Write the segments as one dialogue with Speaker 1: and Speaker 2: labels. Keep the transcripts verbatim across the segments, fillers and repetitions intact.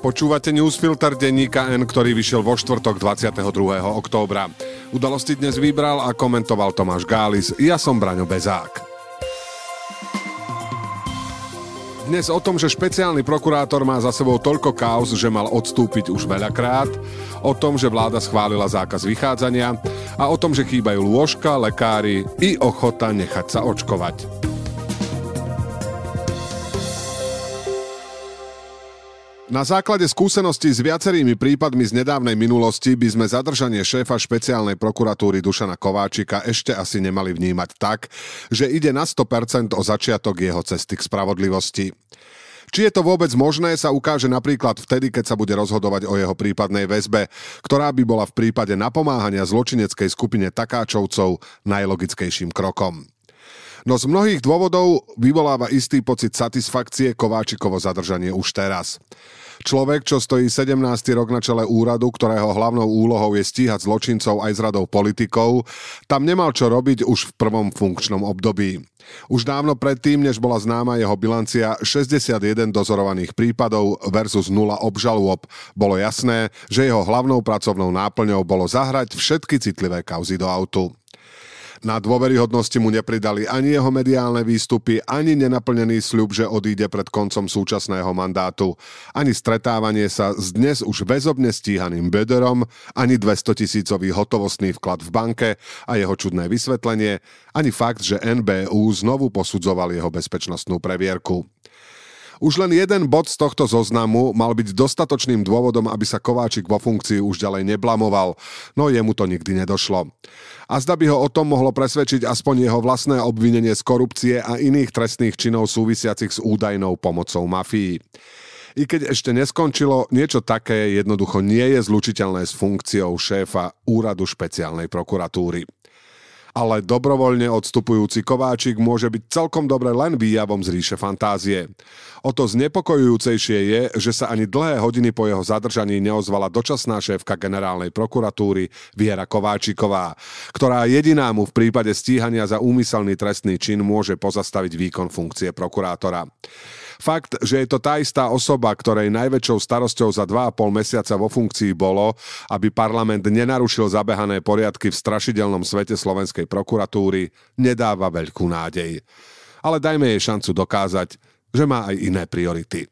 Speaker 1: Počúvate newsfilter denníka N, ktorý vyšiel vo štvrtok dvadsiateho druhého októbra. Udalosti dnes vybral a komentoval Tomáš Gális. Ja som Braňo Bezák. Dnes o tom, že špeciálny prokurátor má za sebou toľko káuz, že mal odstúpiť už veľakrát, o tom, že vláda schválila zákaz vychádzania a o tom, že chýbajú lôžka, lekári i ochota nechať sa očkovať. Na základe skúseností s viacerými prípadmi z nedávnej minulosti by sme zadržanie šéfa špeciálnej prokuratúry Dušana Kováčika ešte asi nemali vnímať tak, že ide na sto percent o začiatok jeho cesty k spravodlivosti. Či je to vôbec možné, sa ukáže napríklad vtedy, keď sa bude rozhodovať o jeho prípadnej väzbe, ktorá by bola v prípade napomáhania zločineckej skupine Takáčovcov najlogickejším krokom. No z mnohých dôvodov vyvoláva istý pocit satisfakcie Kováčikovo zadržanie už teraz. Človek, čo stojí sedemnásty rok na čele úradu, ktorého hlavnou úlohou je stíhať zločincov aj z radou politikov, tam nemal čo robiť už v prvom funkčnom období. Už dávno predtým, než bola známa jeho bilancia šesťdesiatjeden dozorovaných prípadov versus nula obžalôb, bolo jasné, že jeho hlavnou pracovnou náplňou bolo zahrať všetky citlivé kauzy do autu. Na dôveryhodnosti mu nepridali ani jeho mediálne výstupy, ani nenaplnený sľub, že odíde pred koncom súčasného mandátu, ani stretávanie sa s dnes už väzobne stíhaným Böderom, ani dvestotisícový hotovostný vklad v banke a jeho čudné vysvetlenie, ani fakt, že en bé ú znovu posudzoval jeho bezpečnostnú previerku. Už len jeden bod z tohto zoznamu mal byť dostatočným dôvodom, aby sa Kováčik vo funkcii už ďalej neblamoval, no jemu to nikdy nedošlo. A zda by ho o tom mohlo presvedčiť aspoň jeho vlastné obvinenie z korupcie a iných trestných činov súvisiacich s údajnou pomocou mafii. I keď ešte neskončilo, niečo také jednoducho nie je zlučiteľné s funkciou šéfa úradu špeciálnej prokuratúry. Ale dobrovoľne odstupujúci Kováčik môže byť celkom dobre len výjavom z ríše fantázie. O to znepokojujúcejšie je, že sa ani dlhé hodiny po jeho zadržaní neozvala dočasná šéfka generálnej prokuratúry Viera Kováčiková, ktorá jediná mu v prípade stíhania za úmyselný trestný čin môže pozastaviť výkon funkcie prokurátora. Fakt, že je to tá istá osoba, ktorej najväčšou starosťou za dva a pol mesiaca vo funkcii bolo, aby parlament nenarušil zabehané poriadky v strašidelnom svete slovenskej prokuratúry, nedáva veľkú nádej. Ale dajme jej šancu dokázať, že má aj iné priority.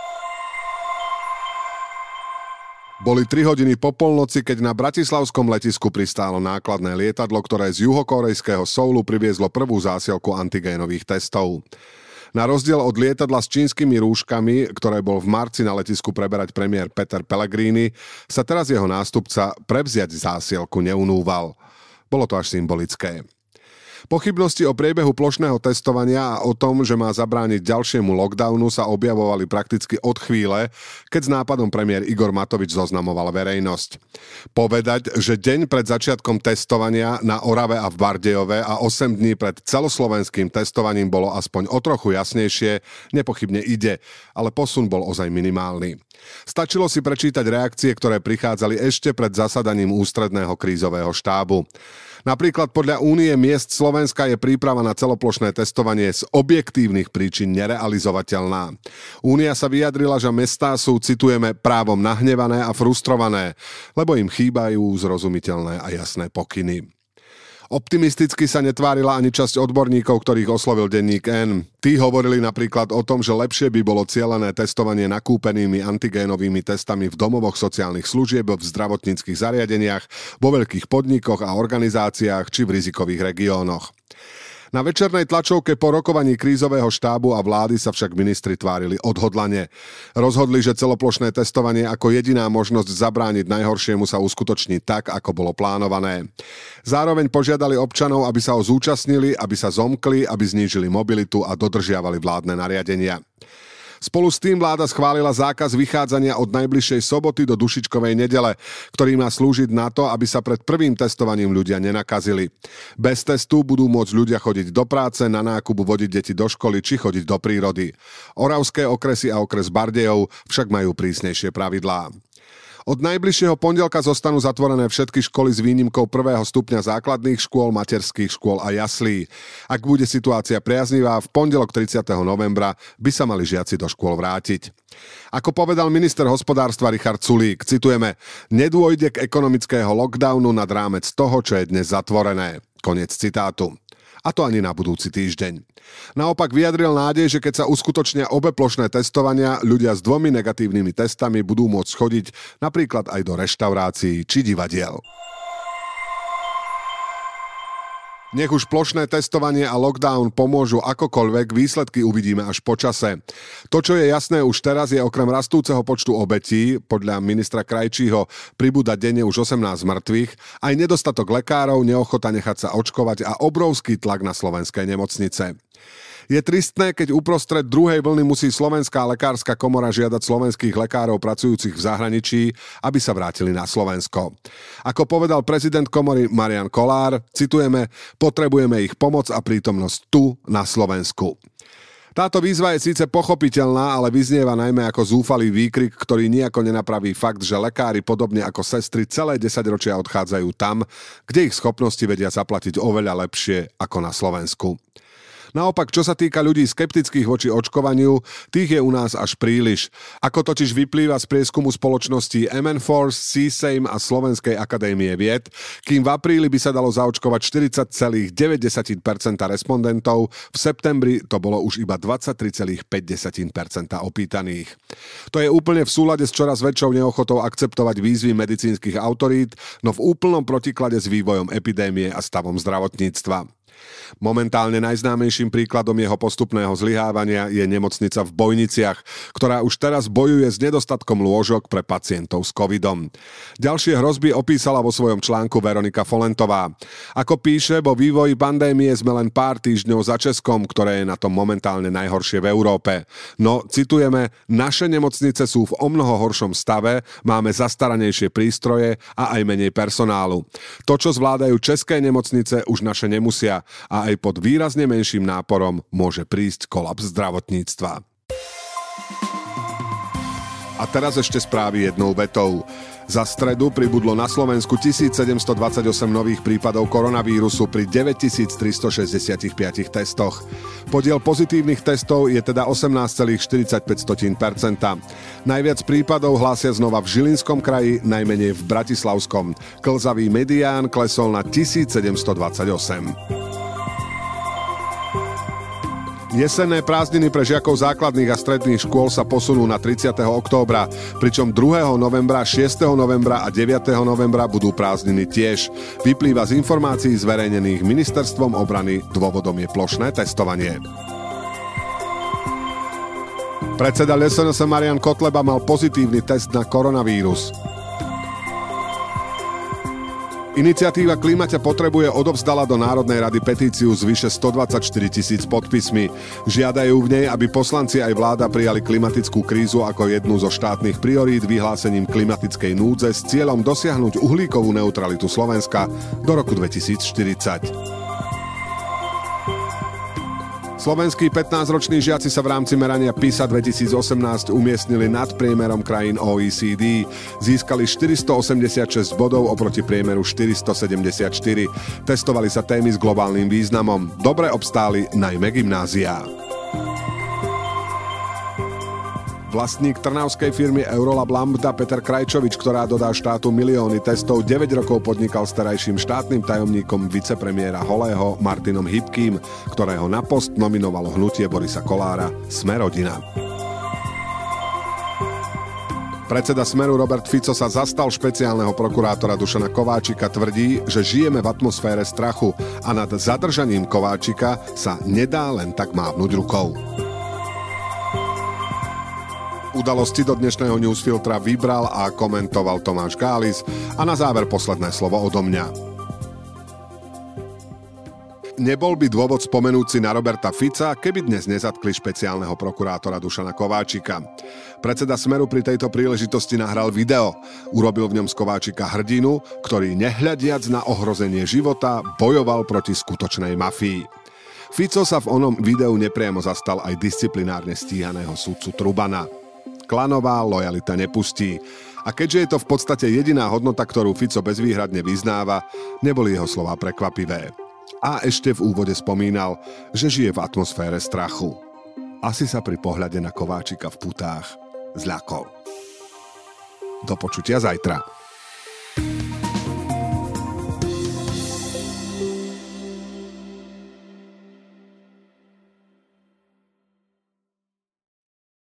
Speaker 1: Boli tri hodiny po polnoci, keď na bratislavskom letisku pristálo nákladné lietadlo, ktoré z juhokorejského Soulu priviezlo prvú zásielku antigénových testov. Na rozdiel od lietadla s čínskymi rúškami, ktoré bol v marci na letisku preberať premiér Peter Pellegrini, sa teraz jeho nástupca prevziať zásielku neunúval. Bolo to až symbolické. Pochybnosti o priebehu plošného testovania a o tom, že má zabrániť ďalšiemu lockdownu, sa objavovali prakticky od chvíle, keď s nápadom premiér Igor Matovič zoznamoval verejnosť. Povedať, že deň pred začiatkom testovania na Orave a v Bardejove a osem dní pred celoslovenským testovaním bolo aspoň o trochu jasnejšie, nepochybne ide, ale posun bol ozaj minimálny. Stačilo si prečítať reakcie, ktoré prichádzali ešte pred zasadaním ústredného krízového štábu. Napríklad podľa Únie miest Slovenska je príprava na celoplošné testovanie z objektívnych príčin nerealizovateľná. Únia sa vyjadrila, že mestá sú, citujeme, právom nahnevané a frustrované, lebo im chýbajú zrozumiteľné a jasné pokyny. Optimisticky sa netvárila ani časť odborníkov, ktorých oslovil denník N. Tí hovorili napríklad o tom, že lepšie by bolo cielené testovanie nakúpenými antigénovými testami v domovoch sociálnych služieb, v zdravotníckych zariadeniach, vo veľkých podnikoch a organizáciách či v rizikových regiónoch. Na večernej tlačovke po rokovaní krízového štábu a vlády sa však ministri tvárili odhodlane. Rozhodli, že celoplošné testovanie ako jediná možnosť zabrániť najhoršiemu sa uskutoční tak, ako bolo plánované. Zároveň požiadali občanov, aby sa ho zúčastnili, aby sa zomkli, aby znížili mobilitu a dodržiavali vládne nariadenia. Spolu s tým vláda schválila zákaz vychádzania od najbližšej soboty do dušičkovej nedele, ktorý má slúžiť na to, aby sa pred prvým testovaním ľudia nenakazili. Bez testu budú môcť ľudia chodiť do práce, na nákup, vodiť deti do školy či chodiť do prírody. Oravské okresy a okres Bardejov však majú prísnejšie pravidlá. Od najbližšieho pondelka zostanú zatvorené všetky školy s výnimkou prvého stupňa základných škôl, materských škôl a jaslí. Ak bude situácia priaznivá, v pondelok tridsiateho novembra by sa mali žiaci do škôl vrátiť. Ako povedal minister hospodárstva Richard Sulík, citujeme, nedôjde k ekonomického lockdownu nad rámec toho, čo je dnes zatvorené. Koniec citátu. A to ani na budúci týždeň. Naopak vyjadril nádej, že keď sa uskutočnia obe plošné testovania, ľudia s dvomi negatívnymi testami budú môcť chodiť napríklad aj do reštaurácií či divadiel. Nech už plošné testovanie a lockdown pomôžu akokoľvek, výsledky uvidíme až po čase. To, čo je jasné už teraz, je okrem rastúceho počtu obetí, podľa ministra Krajčího pribúda denne už osemnásť mŕtvych, aj nedostatok lekárov, neochota nechať sa očkovať a obrovský tlak na slovenské nemocnice. Je tristné, keď uprostred druhej vlny musí Slovenská lekárska komora žiadať slovenských lekárov pracujúcich v zahraničí, aby sa vrátili na Slovensko. Ako povedal prezident komory Marian Kolár, citujeme, potrebujeme ich pomoc a prítomnosť tu na Slovensku. Táto výzva je síce pochopiteľná, ale vyznieva najmä ako zúfalý výkrik, ktorý nijako nenapraví fakt, že lekári podobne ako sestry celé desaťročia odchádzajú tam, kde ich schopnosti vedia zaplatiť oveľa lepšie ako na Slovensku. Naopak, čo sa týka ľudí skeptických voči očkovaniu, tých je u nás až príliš. Ako totiž vyplýva z prieskumu spoločností em en Force, C S A M a Slovenskej akadémie vied, kým v apríli by sa dalo zaočkovať štyridsať celá deväť percenta respondentov, v septembri to bolo už iba dvadsaťtri celá päť percenta opýtaných. To je úplne v súlade s čoraz väčšou neochotou akceptovať výzvy medicínskych autorít, no v úplnom protiklade s vývojom epidémie a stavom zdravotníctva. Momentálne najznámejším príkladom jeho postupného zlyhávania je nemocnica v Bojniciach, ktorá už teraz bojuje s nedostatkom lôžok pre pacientov s covidom. Ďalšie hrozby opísala vo svojom článku Veronika Folentová. Ako píše, vo vývoji pandémie sme len pár týždňov za Českom, ktoré je na tom momentálne najhoršie v Európe. No, citujeme, naše nemocnice sú v omnoho horšom stave, máme zastaranejšie prístroje a aj menej personálu. To, čo zvládajú české nemocnice, už naše nemusia. A aj pod výrazne menším náporom môže prísť kolaps zdravotníctva. A teraz ešte správy jednou vetou. Za stredu pribudlo na Slovensku tisícsedemstodvadsaťosem nových prípadov koronavírusu pri deväťtisíctristošesťdesiatpäť testoch. Podiel pozitívnych testov je teda osemnásť celá štyridsaťpäť percenta. Najviac prípadov hlásia znova v Žilinskom kraji, najmenej v Bratislavskom. Klzavý medián klesol na tisícsedemstodvadsaťosem. Jesenné prázdniny pre žiakov základných a stredných škôl sa posunú na tridsiateho októbra, pričom druhého novembra, šiesteho novembra a deviateho novembra budú prázdniny tiež. Vyplýva z informácií zverejnených Ministerstvom obrany, dôvodom je plošné testovanie. Predseda es en es Marian Kotleba mal pozitívny test na koronavírus. Iniciatíva Klimaťa potrebuje odovzdala do Národnej rady petíciu s vyše stodvadsaťštyri tisíc podpismi. Žiadajú v nej, aby poslanci aj vláda prijali klimatickú krízu ako jednu zo štátnych priorít vyhlásením klimatickej núdze s cieľom dosiahnuť uhlíkovú neutralitu Slovenska do roku dvetisícštyridsať. Slovenskí pätnásťroční žiaci sa v rámci merania PISA dvetisícosemnásť umiestnili nad priemerom krajín ó é cé dé. Získali štyristoosemdesiatšesť bodov oproti priemeru štyristosedemdesiatštyri. Testovali sa témy s globálnym významom. Dobre obstáli najmä gymnáziá. Vlastník trnavskej firmy Eurolab Lambda Peter Krajčovič, ktorá dodá štátu milióny testov, deväť rokov podnikal s terajším štátnym tajomníkom vicepremiéra Holého Martinom Hybkým, ktorého na post nominovalo hnutie Borisa Kollára Smer-rodina. Predseda Smeru Robert Fico sa zastal špeciálneho prokurátora Dušana Kováčika, tvrdí, že žijeme v atmosfére strachu a nad zadržaním Kováčika sa nedá len tak mávnuť rukou. Udalosti do dnešného newsfiltra vybral a komentoval Tomáš Gális a na záver posledné slovo odo mňa. Nebol by dôvod spomenúť si na Roberta Fica, keby dnes nezatkli špeciálneho prokurátora Dušana Kováčika. Predseda Smeru pri tejto príležitosti nahral video. Urobil v ňom z Kováčika hrdinu, ktorý nehľadiac na ohrozenie života bojoval proti skutočnej mafii. Fico sa v onom videu nepriamo zastal aj disciplinárne stíhaného sudcu Trubana. Klanová lojalita nepustí. A keďže je to v podstate jediná hodnota, ktorú Fico bezvýhradne vyznáva, neboli jeho slová prekvapivé. A ešte v úvode spomínal, že žije v atmosfére strachu. Asi sa pri pohľade na Kováčika v putách zľakol. Do počutia zajtra.